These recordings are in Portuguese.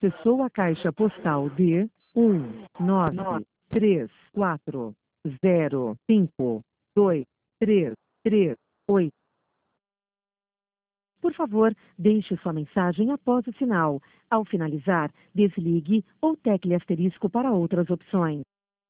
Pessoa caixa postal de 19340523338. Por favor, deixe sua mensagem após o sinal. Ao finalizar, desligue ou tecle asterisco para outras opções.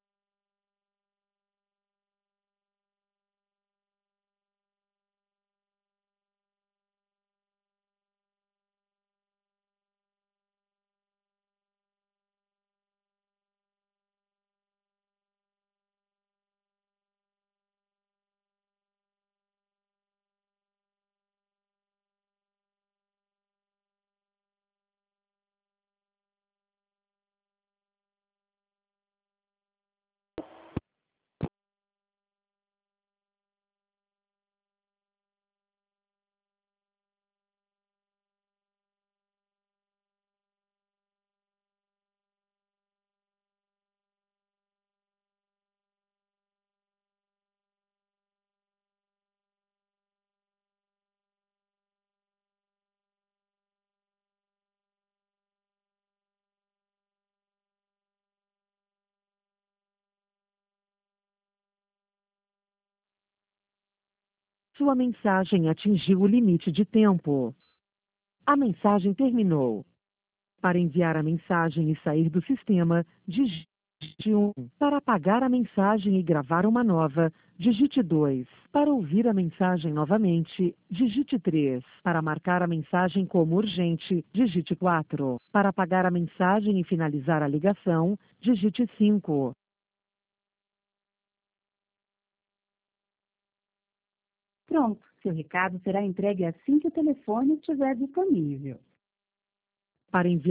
Sua mensagem atingiu o limite de tempo. A mensagem terminou. Para enviar a mensagem e sair do sistema, digite 1. Para apagar a mensagem e gravar uma nova, digite 2. Para ouvir a mensagem novamente, digite 3. Para marcar a mensagem como urgente, digite 4. Para apagar a mensagem e finalizar a ligação, digite 5. Pronto, seu recado será entregue assim que o telefone estiver disponível. Para enviar